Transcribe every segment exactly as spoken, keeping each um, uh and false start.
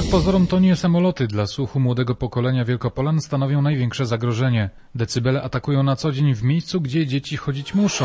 Wbrew pozorom to nie samoloty. Dla słuchu młodego pokolenia Wielkopolan stanowią największe zagrożenie. Decybele atakują na co dzień w miejscu, gdzie dzieci chodzić muszą.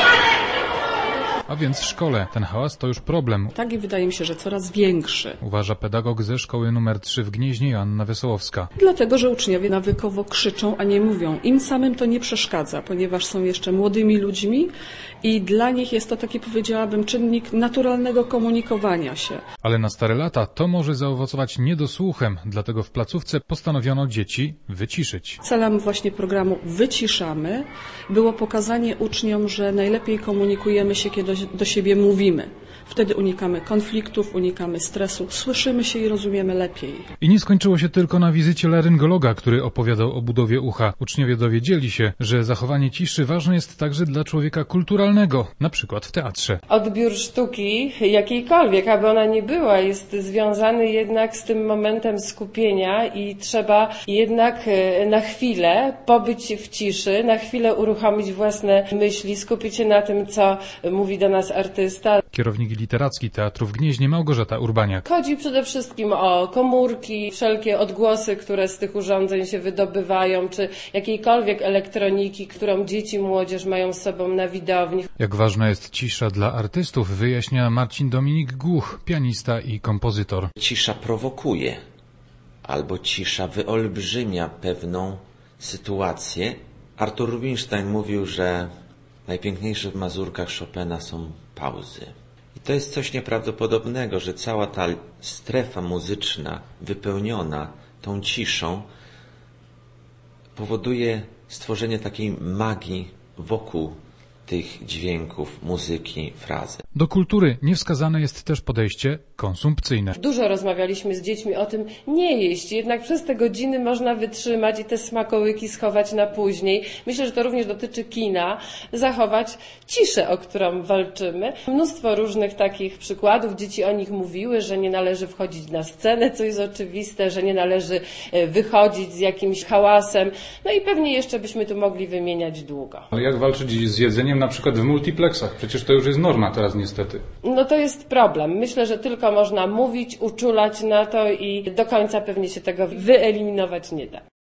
A więc w szkole. Ten hałas to już problem. Tak i wydaje mi się, że coraz większy. Uważa pedagog ze szkoły numer trzy w Gnieźnie Joanna Wesołowska. Dlatego, że uczniowie nawykowo krzyczą, a nie mówią. Im samym to nie przeszkadza, ponieważ są jeszcze młodymi ludźmi i dla nich jest to taki, powiedziałabym, czynnik naturalnego komunikowania się. Ale na stare lata to może zaowocować niedosłuchem, dlatego w placówce postanowiono dzieci wyciszyć. Celem właśnie programu Wyciszamy było pokazanie uczniom, że najlepiej komunikujemy się, kiedy do siebie mówimy. Wtedy unikamy konfliktów, unikamy stresu, słyszymy się i rozumiemy lepiej. I nie skończyło się tylko na wizycie laryngologa, który opowiadał o budowie ucha. Uczniowie dowiedzieli się, że zachowanie ciszy ważne jest także dla człowieka kulturalnego, na przykład w teatrze. Odbiór sztuki, jakiejkolwiek, aby ona nie była, jest związany jednak z tym momentem skupienia i trzeba jednak na chwilę pobyć w ciszy, na chwilę uruchomić własne myśli, skupić się na tym, co mówi do nas artysta. Kierownik literacki Teatru w Gnieźnie Małgorzata Urbaniak. Chodzi przede wszystkim o komórki, wszelkie odgłosy, które z tych urządzeń się wydobywają, czy jakiejkolwiek elektroniki, którą dzieci i młodzież mają z sobą na widowni. Jak ważna jest cisza dla artystów, wyjaśnia Marcin Dominik Głuch, pianista i kompozytor. Cisza prowokuje, albo cisza wyolbrzymia pewną sytuację. Artur Rubinstein mówił, że najpiękniejsze w mazurkach Chopina są pauzy. I to jest coś nieprawdopodobnego, że cała ta strefa muzyczna wypełniona tą ciszą powoduje stworzenie takiej magii wokół tych dźwięków, muzyki, frazy. Do kultury niewskazane jest też podejście konsumpcyjne. Dużo rozmawialiśmy z dziećmi o tym, nie jeść, jednak przez te godziny można wytrzymać i te smakołyki schować na później. Myślę, że to również dotyczy kina, zachować ciszę, o którą walczymy. Mnóstwo różnych takich przykładów, dzieci o nich mówiły, że nie należy wchodzić na scenę, co jest oczywiste, że nie należy wychodzić z jakimś hałasem. No i pewnie jeszcze byśmy tu mogli wymieniać długo. Ale jak walczyć z jedzeniem na przykład w multiplexach? Przecież to już jest norma teraz niestety. No to jest problem. Myślę, że tylko można mówić, uczulać na to i do końca pewnie się tego wyeliminować nie da.